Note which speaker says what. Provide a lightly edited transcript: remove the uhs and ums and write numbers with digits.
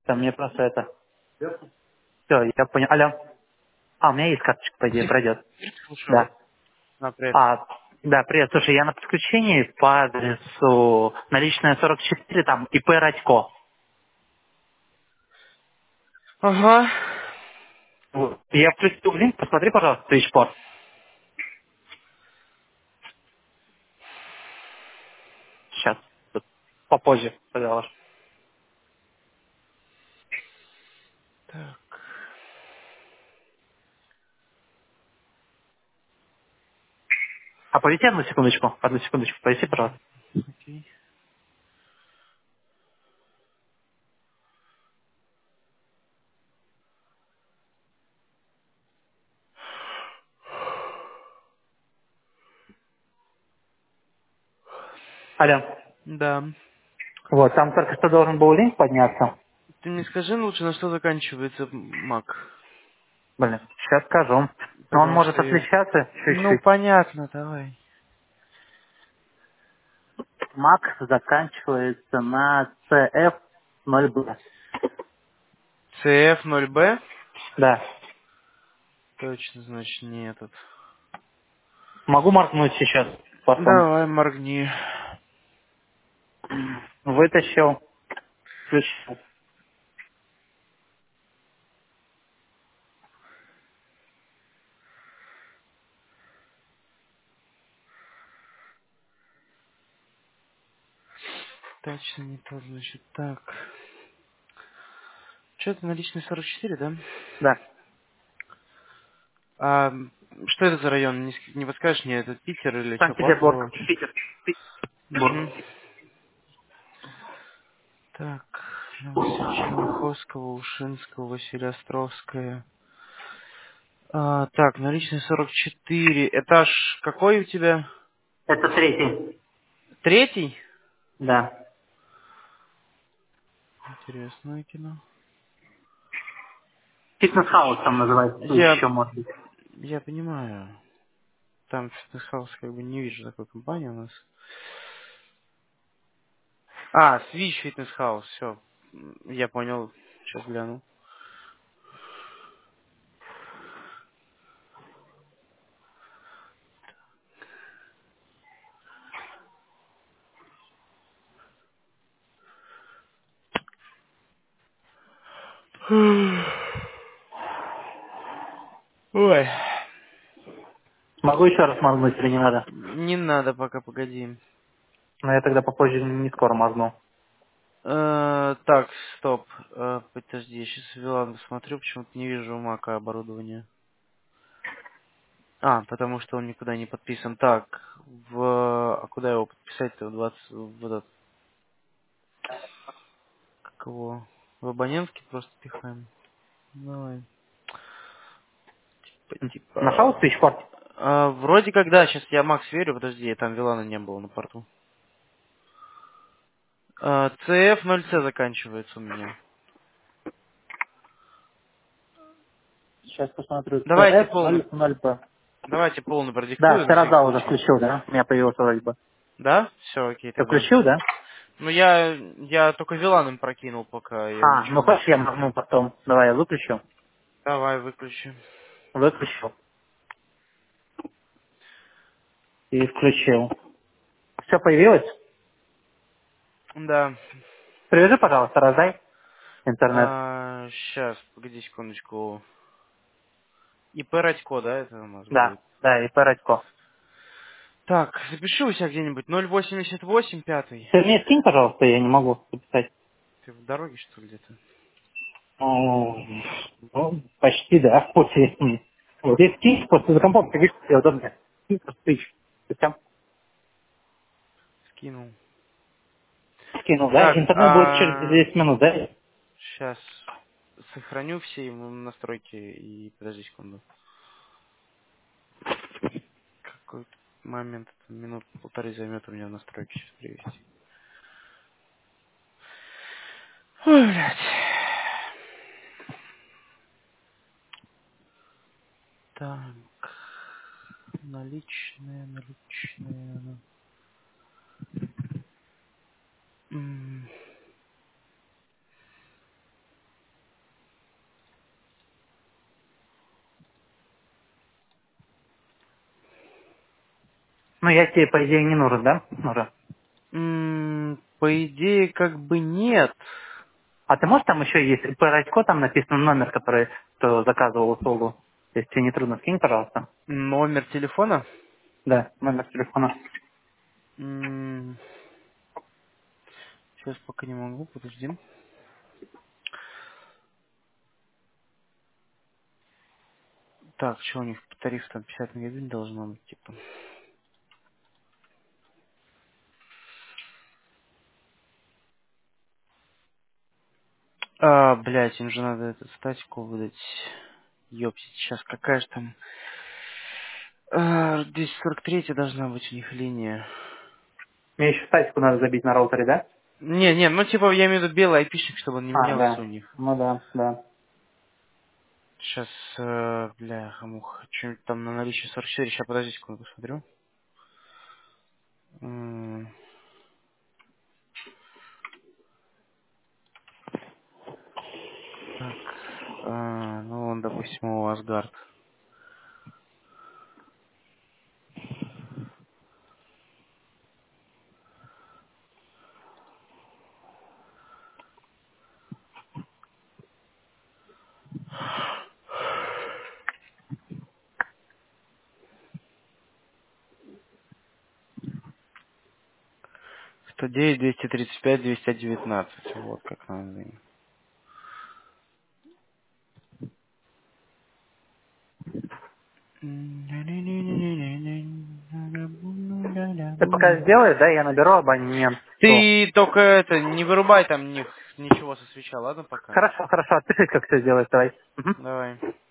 Speaker 1: Там мне просто это... Все, я понял. Алло. А, у меня есть карточка, по идее, пройдет.
Speaker 2: Слушаю.
Speaker 1: Да.
Speaker 2: Привет.
Speaker 1: А, да, привет. Слушай, я на подключении по адресу наличная 44, там, ИП Радько.
Speaker 2: Ага.
Speaker 1: Вот. Я включил линк, посмотри, пожалуйста, Twitchport. Сейчас. Тут попозже, пожалуйста.
Speaker 2: Так,
Speaker 1: А повеси одну секундочку, повеси, пожалуйста.
Speaker 2: окей.
Speaker 1: Алло.
Speaker 2: Да.
Speaker 1: Вот, там только что должен был линк подняться.
Speaker 2: Ты мне скажи лучше, на что заканчивается Мак.
Speaker 1: Блин, сейчас скажу. Но он
Speaker 2: Потому
Speaker 1: может
Speaker 2: что я...
Speaker 1: отличаться
Speaker 2: Ну,
Speaker 1: чуть-чуть.
Speaker 2: понятно, давай.
Speaker 1: Мак заканчивается на CF0B.
Speaker 2: CF0B?
Speaker 1: Да.
Speaker 2: Точно, значит, не этот.
Speaker 1: Могу моргнуть сейчас потом.
Speaker 2: Давай, моргни.
Speaker 1: Вытащил, включил.
Speaker 2: Точно не то, значит, так. Что это, наличный 44, да?
Speaker 1: Да.
Speaker 2: А что это за район? Не подскажешь мне, это Питер или что,
Speaker 1: Санкт-Петербург.
Speaker 2: Платово?
Speaker 1: Питер.
Speaker 2: Угу.
Speaker 1: Питербург.
Speaker 2: Так, Черняховского, Ушинского, Василиостровская. Так, наличный 44. Этаж какой у тебя?
Speaker 1: Это третий.
Speaker 2: Третий?
Speaker 1: Да.
Speaker 2: Интересное кино.
Speaker 1: Фитнес-хаус там называется.
Speaker 2: Я,
Speaker 1: Еще может быть.
Speaker 2: я понимаю. Там фитнес-хаус как бы не вижу такой компании у нас. Switch фитнес-хаус, все. Я понял. Сейчас гляну. Ой.
Speaker 1: Могу еще раз моргнуть или не надо?
Speaker 2: Не надо пока, погоди.
Speaker 1: Но я тогда попозже не скоро моргну.
Speaker 2: Так, стоп. Подожди, я сейчас Вилан посмотрю, почему-то не вижу у Мака оборудования. Потому что он никуда не подписан. Так, А куда его подписать-то? В 20... В этот... Как его? В абонентский просто пихаем. Давай.
Speaker 1: Нашел
Speaker 2: Типа...
Speaker 1: Twitchport?
Speaker 2: Вроде как, да, сейчас я Макс верю, подожди, там Вилана не было на порту. CF0C заканчивается у меня.
Speaker 1: Сейчас посмотрю.
Speaker 2: Давайте полный,
Speaker 1: CF0B.
Speaker 2: давайте полный
Speaker 1: Да,
Speaker 2: продиктую
Speaker 1: ты
Speaker 2: на всякий
Speaker 1: раздал уже
Speaker 2: случай.
Speaker 1: включил, да? У меня появился вроде бы.
Speaker 2: Да? Все, окей
Speaker 1: Ты
Speaker 2: тогда.
Speaker 1: включил, да?
Speaker 2: Ну, я только Вилан им прокинул, пока я
Speaker 1: Ну
Speaker 2: ничего.
Speaker 1: хочешь я моргну потом? Давай я выключу.
Speaker 2: Давай, выключи.
Speaker 1: Выключил. И включил. Все появилось?
Speaker 2: Да.
Speaker 1: Привяжи, пожалуйста, раздай интернет.
Speaker 2: Сейчас, погоди секундочку. ИП Радько, да, это у нас
Speaker 1: Да,
Speaker 2: будет?
Speaker 1: да, и Радько.
Speaker 2: Так, запиши у себя где-нибудь 088 пятый.
Speaker 1: Ты мне скинь, пожалуйста, я не могу записать.
Speaker 2: Ты в дороге, что ли, где-то?
Speaker 1: Ну, почти, да, после. Вот здесь скинь, просто за компом, ты видишь, тебе удобно. Скинь просто тысяч. Ты там
Speaker 2: Скинул.
Speaker 1: скинул, да?
Speaker 2: Так,
Speaker 1: Интернет будет через 10 минут, да?
Speaker 2: сейчас сохраню все ему настройки и подожди секунду. Какой момент, это минут полторы займет у меня настройки сейчас привести. Ой, блядь. Так, наличные. М,
Speaker 1: Ну, я тебе, по идее, не нужен, да? Уже.
Speaker 2: По идее, как бы нет.
Speaker 1: А ты можешь там еще есть, по Радько там написан номер, который кто заказывал услугу? Если тебе не трудно, скинь, пожалуйста.
Speaker 2: Номер телефона?
Speaker 1: Да, номер телефона.
Speaker 2: Сейчас пока не могу, подожди. Так, что у них по тарифу там 50 мегабит должно быть, типа. Блять, им же надо эту статику выдать. Ёпсить, сейчас какая же там... 243 должна быть у них линия.
Speaker 1: Мне еще статику надо забить на роутере, да?
Speaker 2: Не, ну типа я имею в виду белый айпишник, чтобы он не
Speaker 1: А,
Speaker 2: менялся
Speaker 1: да.
Speaker 2: у них.
Speaker 1: Ну да, да.
Speaker 2: Сейчас, бляха, муха, что-нибудь там на наличие 44, сейчас подожди секунду, посмотрю. Так, ну он, допустим, у Асгард. Сто девять, 235, 219. Вот как надо им.
Speaker 1: Ты пока сделай, да, я наберу абонент. Что?
Speaker 2: Ты только это, не вырубай там ничего со свеча, ладно, пока?
Speaker 1: Хорошо, хорошо, отпишись, как все сделать, давай. Мгм.
Speaker 2: Давай.